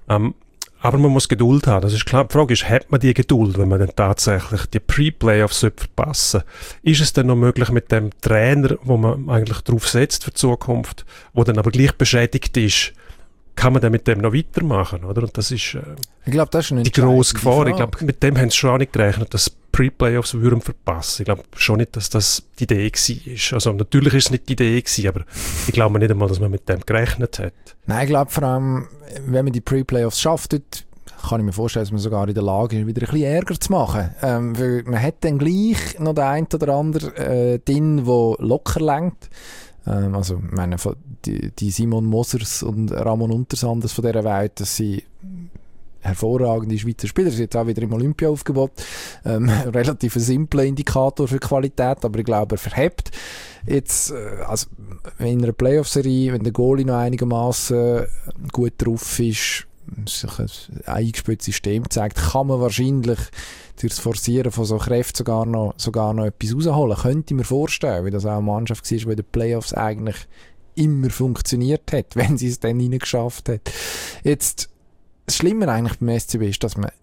Aber man muss Geduld haben, das ist klar. Die Frage ist, hat man die Geduld, wenn man dann tatsächlich die Pre-Playoffs verpassen sollte? Ist es dann noch möglich mit dem Trainer, wo man eigentlich drauf setzt für die Zukunft, wo dann aber gleich beschädigt ist, kann man dann mit dem noch weitermachen, oder? Und das ist, ich glaube, das ist eine die grosse Gefahr. Ich glaube, mit dem haben sie schon auch nicht gerechnet, dass Pre-Playoffs würden verpassen. Ich glaube schon nicht, dass das die Idee war. Also natürlich ist es nicht die Idee gewesen, aber ich glaube nicht einmal, dass man mit dem gerechnet hat. Nein, ich glaube vor allem, wenn man die Pre-Playoffs schafft, dort kann ich mir vorstellen, dass man sogar in der Lage ist, wieder ein bisschen Ärger zu machen. Weil man hat dann gleich noch den einen oder anderen drin, der locker lenkt. Also, ich meine, die Simon Mosers und Ramon Untersanders von dieser Welt, das sind hervorragende Schweizer Spieler, sie sind jetzt auch wieder im Olympia-Aufgebot. Relativ ein simpler Indikator für Qualität, aber ich glaube, er verhebt. Jetzt, also in einer Playoff-Serie, wenn der Goalie noch einigermaßen gut drauf ist, sich ein eingespieltes System zeigt, kann man wahrscheinlich durch das Forcieren von so Kräften sogar noch etwas rausholen. Könnte ich mir vorstellen, weil das auch eine Mannschaft war, die in den Playoffs eigentlich immer funktioniert hat, wenn sie es dann reingeschafft hat. Jetzt, das Schlimme eigentlich beim SCB ist, dass man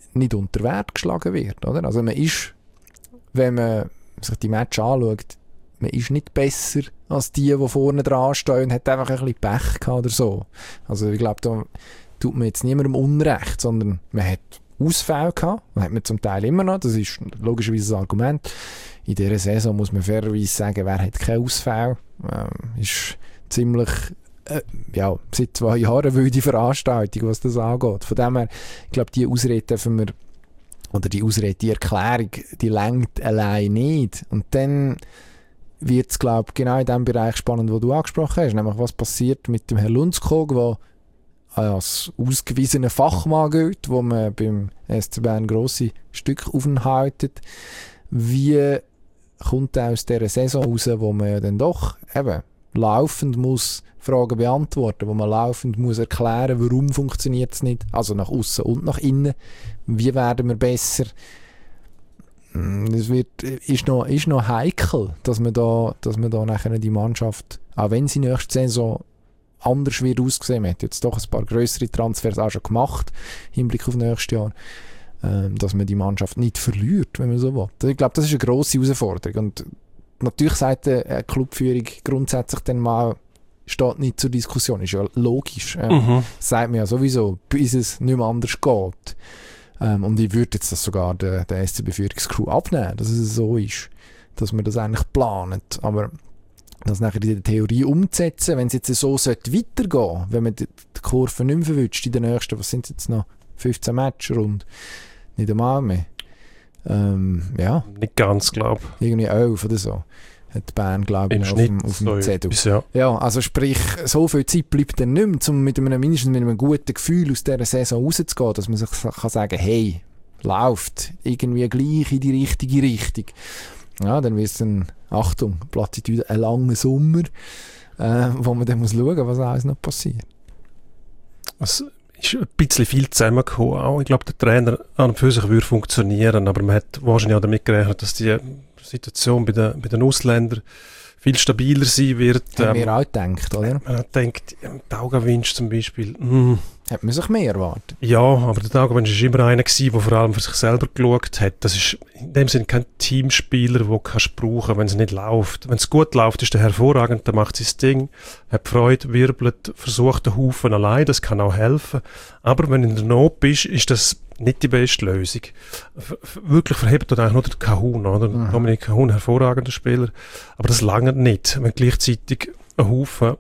nicht unter Wert geschlagen wird. Oder? Also man ist, wenn man sich die Match anschaut, man ist nicht besser als die vorne dran stehen und hat einfach ein bisschen Pech gehabt oder so. Also ich glaube, da tut man jetzt niemandem Unrecht, sondern man hat Ausfälle gehabt, das hat man zum Teil immer noch, das ist logischerweise ein Argument. In dieser Saison muss man fairerweise sagen, wer hat keine Ausfälle. Ist ziemlich, seit 2 Jahren wilde Veranstaltung, was das angeht. Von dem her, ich glaube, die Ausrede dürfen wir, oder die Erklärung, die reicht allein nicht. Und dann wird es, glaube ich, genau in dem Bereich spannend, wo du angesprochen hast, nämlich was passiert mit dem Herrn Lundskog, der als ausgewiesener Fachmann gilt, wo man beim SC Bern grosse Stücke aufhaltet. Wie kommt er aus dieser Saison raus, wo man ja dann doch eben laufend muss Fragen beantworten, wo man laufend muss erklären, warum funktioniert es nicht, also nach außen und nach innen. Wie werden wir besser? Das ist noch heikel, dass man da nachher die Mannschaft, auch wenn sie nächste Saison anders wird aussehen, man hat jetzt doch ein paar grössere Transfers auch schon gemacht, im Hinblick auf nächstes Jahr, dass man die Mannschaft nicht verliert, wenn man so will. Ich glaube, das ist eine grosse Herausforderung. Und natürlich sagt eine Clubführung grundsätzlich dann mal, steht nicht zur Diskussion, ist ja logisch. Sagt man ja sowieso, bis es nicht mehr anders geht. Und ich würde jetzt das sogar der SCB-Führungscrew abnehmen, dass es so ist, dass man das eigentlich plant. Aber das nachher in der Theorie umzusetzen, wenn es jetzt so weitergehen sollte, wenn man die Kurve nicht mehr verwünscht in den nächsten, was sind jetzt noch, 15 Matches rund, nicht einmal mehr. Nicht ganz, glaube ich. Irgendwie 11 oder so. Hat Bern, glaube ich, auf dem Zettel. Ja, also sprich, so viel Zeit bleibt dann nicht mehr, um mindestens mit einem guten Gefühl aus dieser Saison rauszugehen, dass man sich kann sagen, hey, läuft irgendwie gleich in die richtige Richtung. Ja, dann wird es dann, Achtung, Plattitüde, ein langer Sommer, wo man dann muss schauen, was alles noch passiert. Es ist ein bisschen viel zusammengekommen. Auch, ich glaube, der Trainer an und für sich würde funktionieren, aber man hat wahrscheinlich auch damit gerechnet, dass die Situation bei den Ausländern viel stabiler sein wird. Haben wir auch gedacht, oder? Man hat gedacht, Daugavins zum Beispiel. Hat man sich mehr erwartet? Ja, aber der Daugavins war immer einer gewesen, der vor allem für sich selber geschaut hat. Das ist in dem Sinne kein Teamspieler, den kannst du brauchen, wenn es nicht läuft. Wenn es gut läuft, ist er hervorragend, dann macht sein Ding, hat Freude, wirbelt, versucht den Haufen allein, das kann auch helfen. Aber wenn du in der Not bist, ist das nicht die beste Lösung. Wirklich verhebt dort eigentlich nur der Kahun, oder? Dominik Kahun, hervorragender Spieler. Aber das lange nicht, wenn gleichzeitig ein Haufen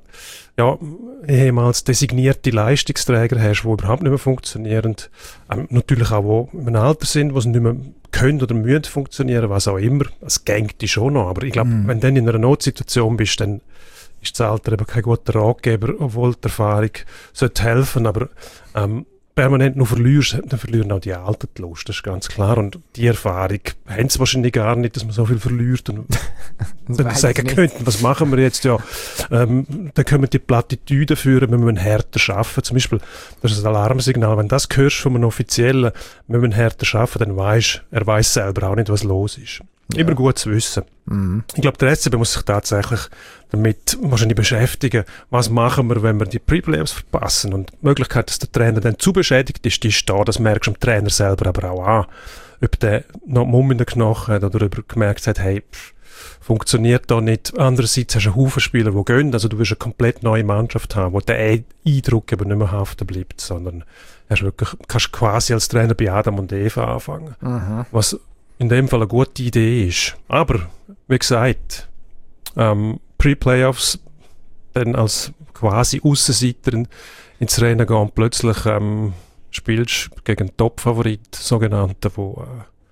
ehemals designierte Leistungsträger hast, die überhaupt nicht mehr funktionieren. Natürlich auch, die in einem Alter sind, wo sie nicht mehr können oder müssen funktionieren, was auch immer. Es geht schon noch. Aber ich glaube, wenn du dann in einer Notsituation bist, dann ist das Alter eben kein guter Ratgeber, obwohl die Erfahrung sollte helfen. Aber permanent nur verlierst, dann verlieren auch die Alten die Lust, das ist ganz klar. Und die Erfahrung haben sie wahrscheinlich gar nicht, dass man so viel verliert und dann sagen könnten, was machen wir jetzt? Ja, dann können wir die Plattitüde führen, wir müssen härter arbeiten. Zum Beispiel, das ist ein Alarmsignal, wenn du das hörst von einem Offiziellen, wir müssen härter arbeiten, dann er weiss selber auch nicht, was los ist. Ja. Immer gut zu wissen. Ich glaube, der SCB muss sich tatsächlich damit wahrscheinlich beschäftigen, was machen wir, wenn wir die Pre-Playoffs verpassen. Und die Möglichkeit, dass der Trainer dann zu beschädigt ist, die ist da. Das merkst du dem Trainer selber aber auch an. Ob der noch Mumm in den Knochen hat oder ob er gemerkt hat, hey, funktioniert da nicht. Andererseits hast du einen Haufen Spieler, die gehen. Also du wirst eine komplett neue Mannschaft haben, wo der Eindruck eben nicht mehr haften bleibt, sondern kannst quasi als Trainer bei Adam und Eva anfangen. Was in dem Fall eine gute Idee ist. Aber, wie gesagt, Pre-Playoffs dann als quasi Aussenseiter ins Rennen gehen und plötzlich spielst gegen einen Top-Favorit, sogenannten, wo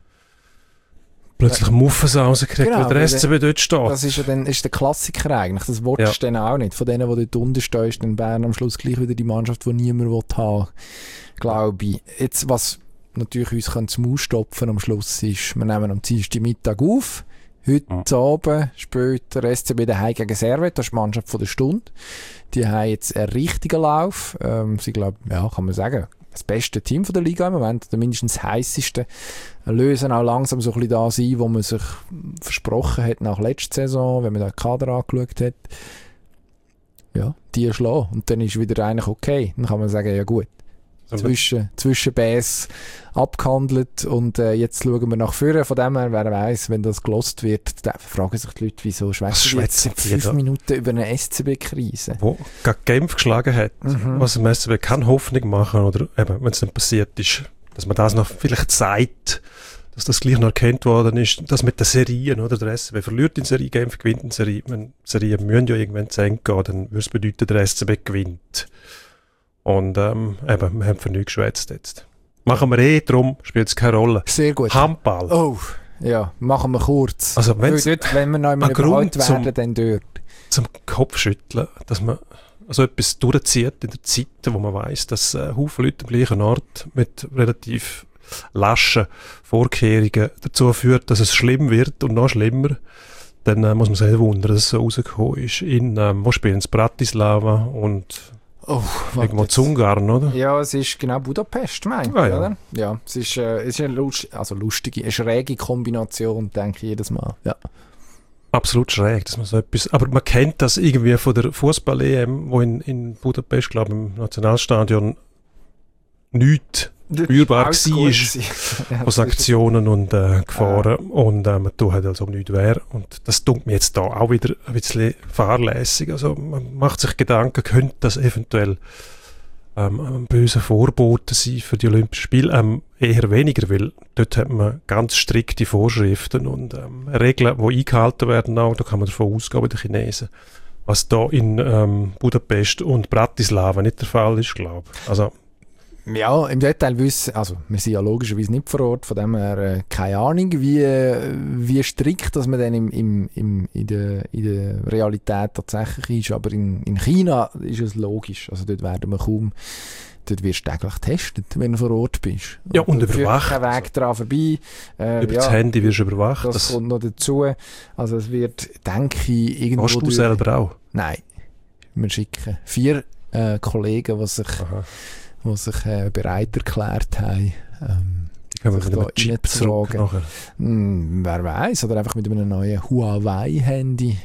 plötzlich Muffens rauskriegt, weil der SCB dort steht. Das ist ja dann ist der Klassiker eigentlich. Das willst du dann auch nicht. Von denen, die dort unten stehen, ist dann Bern am Schluss gleich wieder die Mannschaft, die niemand haben will, glaube ich. Jetzt, was natürlich uns zum Ausstopfen am Schluss ist, wir nehmen am Dienstag Mittag auf. Heute Abend spielt der SCB daheim gegen Servet, das ist die Mannschaft von der Stunde. Die haben jetzt einen richtigen Lauf. Sie glauben, ja, kann man sagen, das beste Team von der Liga im Moment, der mindestens heißeste. Lösen auch langsam so ein bisschen da sein, wo man sich versprochen hat nach letzter Saison, wenn man den Kader angeschaut hat. Ja, die schlagen. Und dann ist wieder eigentlich okay. Dann kann man sagen, ja gut, zwischen Bass abgehandelt und jetzt schauen wir nach vorne. Von dem her, wer weiss, wenn das gelost wird, dann fragen sich die Leute, wieso schwätzen jetzt 5 Minuten über eine SCB-Krise. Wo gerade Genf geschlagen hat, was dem SCB keine Hoffnung machen, oder eben, wenn es dann passiert ist, dass man das noch vielleicht sagt, dass das gleich noch erkannt worden ist, das mit den Serien, oder? Der SCB verliert in Serie, Genf gewinnt in Serie. Wenn Serien müssen ja irgendwann zu Ende gehen, dann würde es bedeuten, der SCB gewinnt. Und eben, wir haben für nichts geschwätzt jetzt. Machen wir darum spielt es keine Rolle. Sehr gut. Handball. Oh, ja, machen wir kurz. Also wenn wir noch einmal überholt werden, dann dort. Zum Kopfschütteln, dass man also etwas durchzieht in der Zeit, wo man weiss, dass Haufen Leute am gleichen Ort mit relativ laschen Vorkehrungen dazu führt, dass es schlimm wird und noch schlimmer, dann muss man sich wundern, dass es so rausgekommen ist. Wo spielen sie? Bratislava und irgendwo zu Ungarn, oder? Ja, es ist genau Budapest, meine ich, oder? Ja, es ist eine lustige, eine schräge Kombination, denke ich jedes Mal. Ja. Absolut schräg, dass man so etwas, aber man kennt das irgendwie von der Fußball-EM, wo in Budapest, glaube ich, im Nationalstadion nichts spürbar war von Sanktionen und Gefahren und man tut halt, als ob nichts wäre. Und das tut mir jetzt da auch wieder ein bisschen fahrlässig. Also man macht sich Gedanken, könnte das eventuell ein böser Vorbote sein für die Olympischen Spiele? Eher weniger, weil dort hat man ganz strikte Vorschriften und Regeln, die eingehalten werden auch. Da kann man davon ausgehen bei den Chinesen. Was da in Budapest und Bratislava nicht der Fall ist, glaube ich. Also, ja, im Detail wissen, also wir sind ja logischerweise nicht vor Ort, von dem her keine Ahnung, wie strikt dass man dann in der Realität tatsächlich ist, aber in China ist es logisch, also dort werden wir kaum, dort wirst du täglich getestet, wenn du vor Ort bist. Ja, und überwacht. Kein Weg daran vorbei. Über das Handy wirst du überwacht. Das kommt noch dazu. Also es wird, denke ich, irgendwo... Hast du selber auch? Nein, wir schicken 4 Kollegen, die sich bereit erklärt haben, sich da reinzutragen. Wer weiß, oder einfach mit einem neuen Huawei-Handy,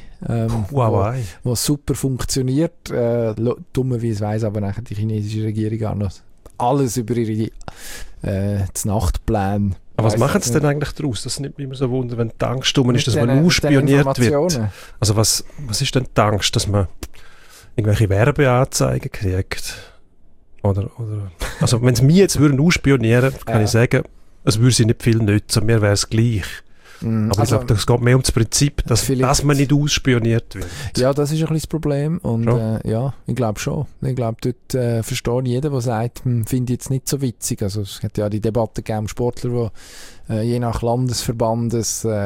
was super funktioniert. Dummerweise weiss aber nachher die chinesische Regierung auch noch alles über ihre Nachtpläne. Aber was machen sie denn eigentlich daraus? Das nimmt mich immer so wunder, wenn die Angst ist, dass man ausspioniert wird. Also was ist denn die Angst, dass man irgendwelche Werbeanzeigen kriegt? Oder, also wenn sie mich jetzt ausspionieren würden, kann ich sagen, es würde sie nicht viel nützen, mir wäre es gleich. Aber also, ich glaube, es geht mehr um das Prinzip, dass man nicht ausspioniert wird. Ja, das ist ein bisschen das Problem. Und ja, ich glaube schon. Ich glaube, dort versteht jeder, der sagt, finde ich jetzt nicht so witzig. Also es hat ja die Debatte gegeben, Sportler, die je nach Landesverband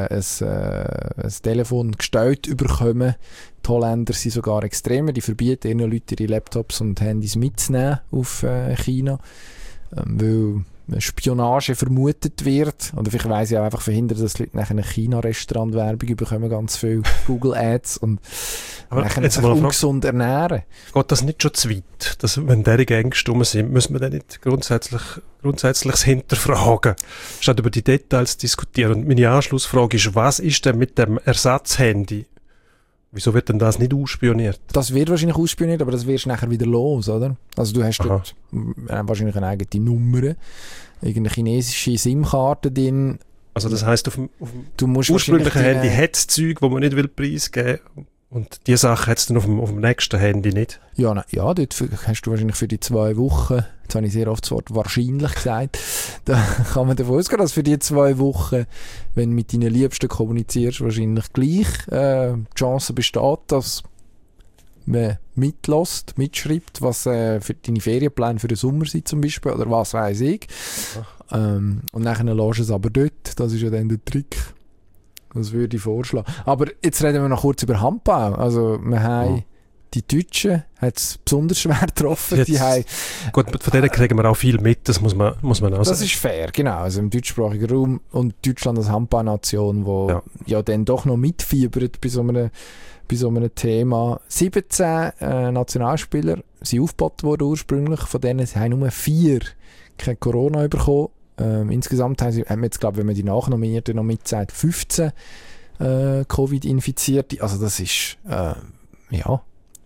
ein Telefon gestellt bekommen. Die Holländer sind sogar extremer, die verbieten ihren Leuten ihre Laptops und Handys mitzunehmen auf China, weil Spionage vermutet wird. Oder vielleicht weiss ich auch einfach verhindern, dass die Leute nachher eine China-Restaurant-Werbung bekommen, ganz viel Google-Ads und nachher sich ungesund ernähren. Geht das nicht schon zu weit? Dass, wenn derige Ängste rum sind, müssen wir dann nicht grundsätzliches hinterfragen, statt über die Details zu diskutieren. Und meine Anschlussfrage ist, was ist denn mit dem Ersatzhandy? Wieso wird denn das nicht ausspioniert? Das wird wahrscheinlich ausspioniert, aber das wirst du nachher wieder los, oder? Also du hast dort wahrscheinlich eine eigene Nummer, irgendeine chinesische SIM-Karte drin. Also das heisst, auf dem ursprünglichen Handy hat es Zeug, das man nicht preisgeben will. Und diese Sache hat es dann auf dem nächsten Handy nicht? Ja, dort hast du wahrscheinlich für die 2 Wochen, jetzt habe ich sehr oft das Wort wahrscheinlich gesagt, da kann man davon ausgehen, dass für die 2 Wochen, wenn du mit deinen Liebsten kommunizierst, wahrscheinlich gleich die Chance besteht, dass man mitschreibt, was für deine Ferienpläne für den Sommer sind zum Beispiel, oder was weiss ich. Und dann lässt du es aber dort, das ist ja dann der Trick. Das würde ich vorschlagen. Aber jetzt reden wir noch kurz über Handball. Also wir haben die Deutschen hat es besonders schwer getroffen. Gut, von denen kriegen wir auch viel mit, das muss man auch sagen. Das ist fair, genau. Also im deutschsprachigen Raum und Deutschland als Handballnation, wo ja dann doch noch mitfiebert bei so einem Thema. 17 Nationalspieler sind aufgebaut worden ursprünglich, von denen haben nur 4 kein Corona bekommen. Insgesamt haben wir jetzt, glaube ich, wenn man die Nachnominierten noch mitzählt, 15 Covid-Infizierte. Also das ist,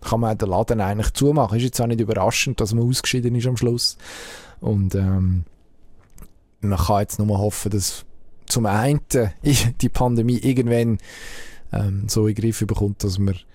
kann man den Laden eigentlich zumachen. Ist jetzt auch nicht überraschend, dass man ausgeschieden ist am Schluss. Und man kann jetzt nur hoffen, dass zum einen die Pandemie irgendwann so in den Griff bekommt, dass man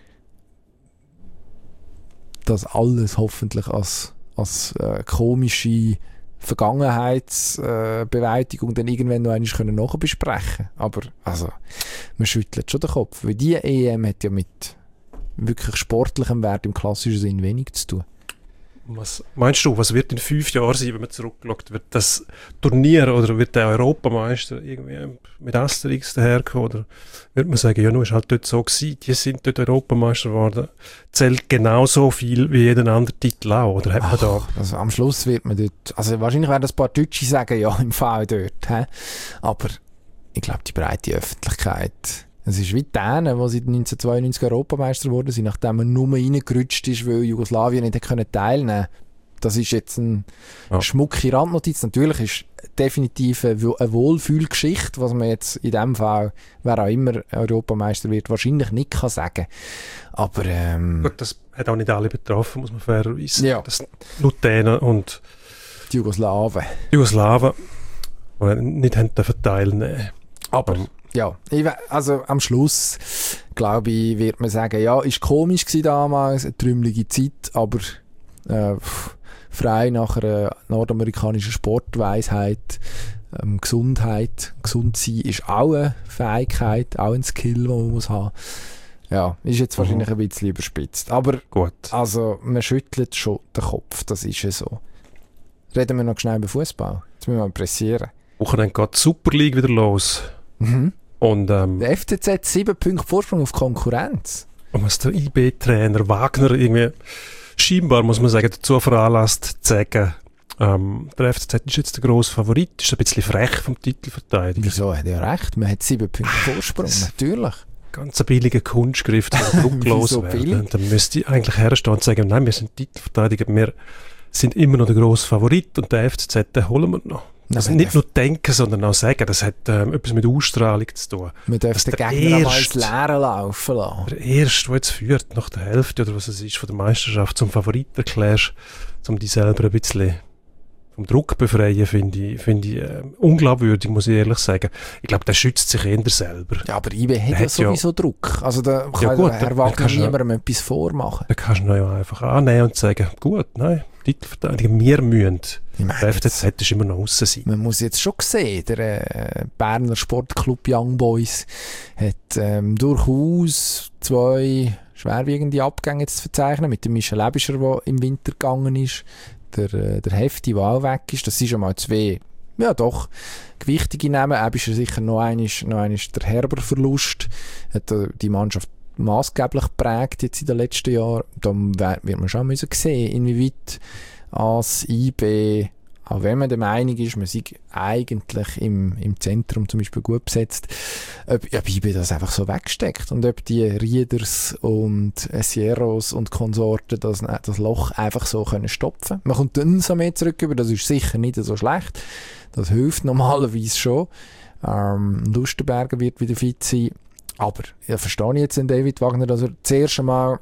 das alles hoffentlich als komische Vergangenheitsbewältigung dann irgendwann noch einmal nachbesprechen können. Aber also, man schüttelt schon den Kopf, weil die EM hat ja mit wirklich sportlichem Wert im klassischen Sinn wenig zu tun. Was meinst du, was wird in 5 Jahren sein, wenn man zurückschaut? Wird das Turnier oder wird der Europameister irgendwie mit Asterix daherkommen? Oder wird man sagen, ja, nur ist halt dort so gewesen, die sind dort Europameister geworden, zählt genauso viel wie jeden anderen Titel auch? Oder hat man da... Also am Schluss wird man dort, also wahrscheinlich werden ein paar Deutsche sagen, ja, im Fall dort, aber ich glaube, die breite Öffentlichkeit... Es ist wie denen, die seit 1992 Europameister geworden sind, nachdem man nur reingerutscht ist, weil Jugoslawien nicht teilnehmen konnte. Das ist jetzt eine schmucke Randnotiz. Natürlich ist definitiv eine Wohlfühlgeschichte, was man jetzt in dem Fall, wer auch immer Europameister wird, wahrscheinlich nicht kann sagen. Aber gut, das hat auch nicht alle betroffen, muss man fairerweise. Ja. Das nur denen und die Jugoslawen, die nicht haben teilnehmen. Aber ja, also am Schluss, glaube ich, wird man sagen, ja, ist komisch gewesen damals, eine trümmelige Zeit, aber frei nach einer nordamerikanischen Sportweisheit, Gesundheit, gesund sein ist auch eine Fähigkeit, auch ein Skill, den man muss haben. Ja, ist jetzt wahrscheinlich ein bisschen überspitzt, aber gut. Also, man schüttelt schon den Kopf, das ist ja so. Reden wir noch schnell über Fußball, jetzt müssen wir mal pressieren. Wochenende geht die Super League wieder los. Mhm. Und, der FCZ hat 7 Punkte Vorsprung auf Konkurrenz. Und was der IB-Trainer Wagner irgendwie scheinbar, muss man sagen, dazu veranlasst zu sagen, der FCZ ist jetzt der grosse Favorit, ist ein bisschen frech vom Titelverteidiger. Wieso? Hat er recht, man hat 7 Punkte Vorsprung, natürlich. Ganz ein billiger Kunstgriff, der drucklos werden. Dann müsste ich eigentlich herstehen und sagen, nein, wir sind Titelverteidiger, wir sind immer noch der grosse Favorit und der FCZ, den holen wir noch. Also nicht nur denken, sondern auch sagen, das hat etwas mit Ausstrahlung zu tun. Man darf den Gegner einmal ins Leere laufen lassen. Der Erste, der jetzt führt, nach der Hälfte oder was es ist, von der Meisterschaft zum Favorit erklärst, um dich selber ein bisschen vom Druck befreien, finde ich unglaubwürdig, muss ich ehrlich sagen. Ich glaube, der schützt sich eher selber. Ja, aber IB hat ja sowieso Druck. Also da kann Herr Wagner niemandem etwas vormachen. Da kannst du ja einfach annehmen und sagen, gut, nein, Titelverteidiger, wir müssen. Der FCZ ist immer noch aussen sein. Man muss jetzt schon sehen, der Berner Sportclub Young Boys hat durchaus 2 schwerwiegende Abgänge zu verzeichnen, mit dem Michel Ebischer, der im Winter gegangen ist, der Hefti, der auch weg ist. Das sind schon mal 2, ja doch, gewichtige Namen. Ebischer sicher noch einmal der Herber-Verlust, hat die Mannschaft maßgeblich geprägt jetzt in den letzten Jahren. Da wird man schon müssen sehen, inwieweit als IB, auch wenn man der Meinung ist, man sei eigentlich im Zentrum zum Beispiel gut besetzt, ob IB das einfach so wegsteckt und ob die Rieders und Sierros und Konsorten das Loch einfach so können stopfen. Man kommt dann so mehr zurück über, das ist sicher nicht so schlecht. Das hilft normalerweise schon. Lustenberger wird wieder fit sein. Aber ja, verstehe ich jetzt den David Wagner, dass er zuerst einmal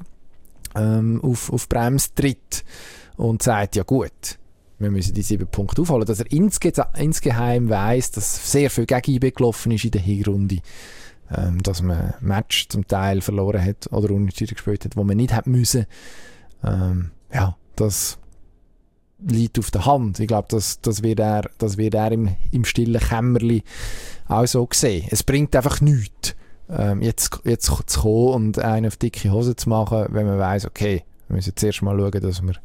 auf Bremse tritt und sagt, ja gut, wir müssen die 7 Punkte aufholen. Dass er insgeheim weiss, dass sehr viel gegen IB gelaufen ist in der Hinrunde. Dass man ein Match zum Teil verloren hat oder unentschieden gespielt hat, wo man nicht hätte müssen. Ja, das liegt auf der Hand. Ich glaube, das wird er im stillen Kämmerli auch so sehen. Es bringt einfach nichts, jetzt zu kommen und einen auf dicke Hose zu machen, wenn man weiss, okay, wir müssen zuerst mal schauen, dass wir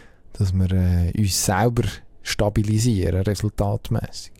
uns selber stabilisieren, resultatmäßig.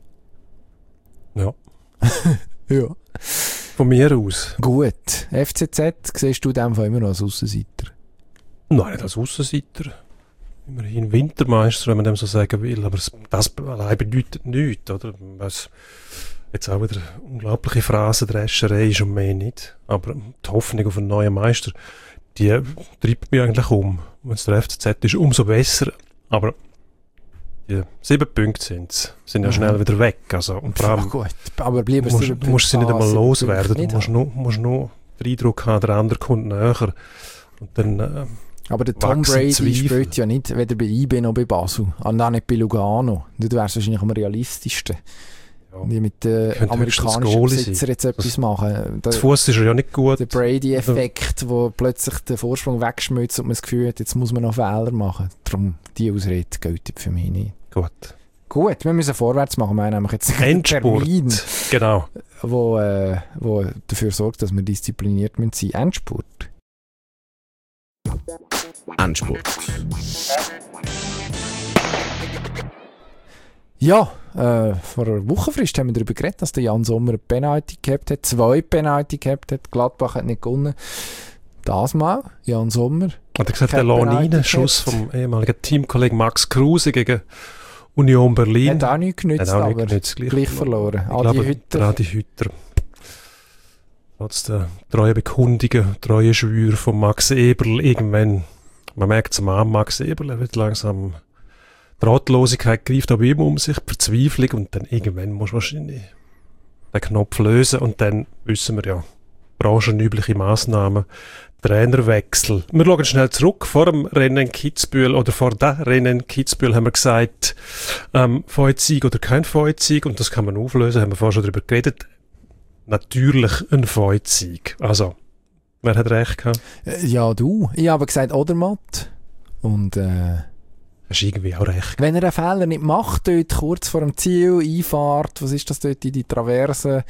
Ja. Ja. Von mir aus. Gut. FCZ siehst du in dem Fall immer noch als Aussenseiter? Nein, nicht als Aussenseiter. Immerhin Wintermeister, wenn man dem so sagen will. Aber das allein bedeutet nichts, oder? Was jetzt auch wieder eine unglaubliche Phrasendrescherei ist und mehr nicht. Aber die Hoffnung auf einen neuen Meister, die treibt mich eigentlich um. Wenn es der FCZ ist, umso besser. Aber die 7 Punkte sind ja schnell wieder weg. Also, und vor allem, gut. Aber lieber du musst sie nicht einmal loswerden. Du musst nur den Eindruck haben, der andere kommt näher. Und dann Aber der Tom wachsen Brady Zweifel. spielt ja nicht weder bei IB noch bei Basel. Und auch nicht bei Lugano. Das wäre wahrscheinlich am realistischsten. Ja. Die mit den Könnte höchstens amerikanischen Goalie Besitzer sein. jetzt etwas machen. Der Fuß ist ja nicht gut. Der Brady-Effekt, wo plötzlich der Vorsprung wegschmilzt und man das Gefühl hat, jetzt muss man noch Fehler machen. Darum, die Ausrede gilt für mich nicht. Gut. Gut, wir müssen vorwärts machen. Wir haben nämlich jetzt einen Endspurt. Termin, Genau. wo dafür sorgt, dass wir diszipliniert sein müssen. Endspurt. Endspurt. Ja, vor einer Wochenfrist haben wir darüber geredet, dass der Jan Sommer eine Penalty gehabt hat, 2 Penalty gehabt hat. Gladbach hat nicht gewonnen. Das mal, Jan Sommer. Hat er gesagt, der Kein Penalty Laninen-Schuss gehabt. vom ehemaligen Teamkollegen Max Kruse gegen Union Berlin. Hat auch nichts genützt, Hat auch nicht aber genützt, gleich verloren. Ich Adi glaube, Hütter. der Adi Hütter. Trotz der treuen Bekundungen, treue Schwür von Max Eberl, irgendwann, man merkt es am Max Eberl, er wird langsam, die Ratlosigkeit greift aber immer um sich, Verzweiflung, und dann irgendwann muss wahrscheinlich den Knopf lösen, und dann wissen wir ja, branchenübliche Massnahmen, Trainerwechsel. Wir schauen schnell zurück. Vor dem Rennen in Kitzbühel oder vor dem Rennen in Kitzbühel haben wir gesagt, Feuzig oder kein Feuzig, und das kann man auflösen, haben wir vorher schon darüber geredet. Natürlich ein Feuzig. Also, wer hat recht gehabt? Ja, du. Ich habe gesagt Odermatt. Und Hast du irgendwie auch recht. wenn er einen Fehler nicht macht, dort kurz vor dem Ziel, Einfahrt, was ist das dort in die Traverse,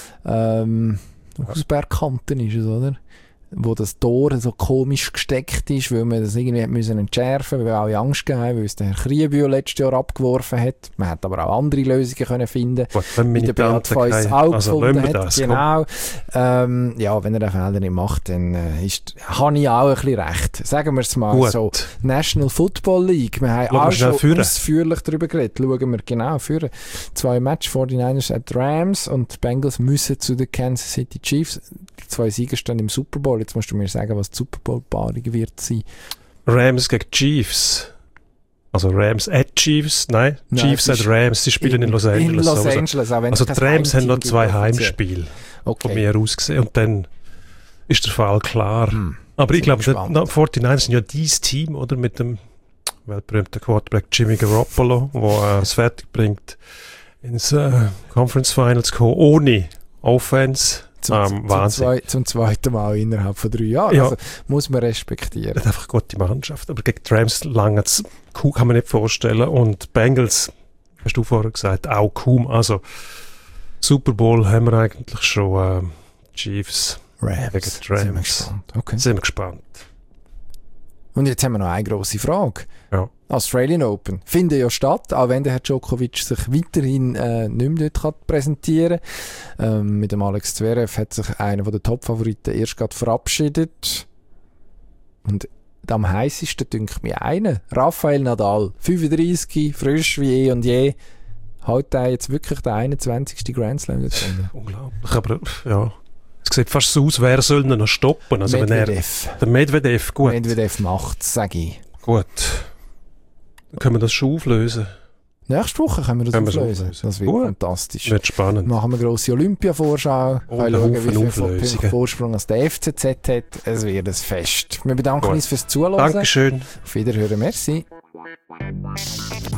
Hausbergkanten ist es, oder? Wo das Tor so komisch gesteckt ist, weil man das irgendwie hat müssen entschärfen, weil wir alle Angst haben, weil es der Herr Kriebühl letztes Jahr abgeworfen hat. Man hätte aber auch andere Lösungen können finden. Gut, wenn Wie meine der Beat Tante Feuss keine- auch also gefunden lassen wir hat. das. Genau. Ja, wenn er den Fehler nicht macht, dann habe ich auch ein bisschen recht. Sagen wir es mal Gut. so. National Football League. Wir haben Schauen wir auch schnell schon führen. ausführlich darüber geredet. Schauen wir genau führen. 2 Matches, 49ers at Rams, und die Bengals müssen zu den Kansas City Chiefs. Die 2 Sieger stehen im Super Bowl. Jetzt musst du mir sagen, was die Super Bowl-Paarung wird sein. Rams gegen Chiefs. Also Rams at Chiefs, nein, Chiefs es at ist Rams, sie spielen in Los Angeles. In Los sowieso. Angeles, auch wenn Also es die kein Rams haben noch Heimteam 2 gibt, offiziell. Heimspiele von Okay. mir aus gesehen, und dann ist der Fall klar. Aber ich Sind glaube, die gespannt. 49ers sind ja dieses Team, oder, mit dem weltberühmten Quarterback Jimmy Garoppolo, der es fertig bringt, ins Conference Finals zu kommen, ohne Offense. Wahnsinn. Zum zweiten Mal innerhalb von 3 Jahren. Ja. Also, muss man respektieren. Er hat einfach eine gute Mannschaft, aber gegen die Rams lange kann man nicht vorstellen, und die Bengals, hast du vorher gesagt, auch kaum. Also Super Bowl haben wir eigentlich schon, Chiefs Rams. gegen die Sind wir Rams. gespannt. Okay. Sind wir gespannt. Und jetzt haben wir noch eine grosse Frage. Ja. Australian Open findet ja statt, auch wenn der Herr Djokovic sich weiterhin nicht mehr dort kann präsentieren kann. Mit dem Alex Zverev hat sich einer der Top-Favoriten erst gerade verabschiedet. Und am heissesten dünkt mir einer, Rafael Nadal, 35, frisch wie eh und je. Hat er jetzt wirklich den 21. Grand Slam gefunden? Unglaublich, aber ja, es sieht fast so aus, wer soll ihn noch stoppen? Also Medvedev. der Medvedev, gut. Medvedev macht es, sage ich. Gut. Dann können wir das schon auflösen. Nächste Woche können wir das Können wir es auflösen. auflösen. Das wird Gut. fantastisch. Wird spannend. Machen wir eine grosse Olympia-Vorschau. Oh, Schauen, ein Haufen wie viel Auflösungen. Vorsprung als der FCZ hat. Es wird ein Fest. Wir bedanken Gut. uns fürs Zuhören. Dankeschön. Auf Wiederhören. Merci.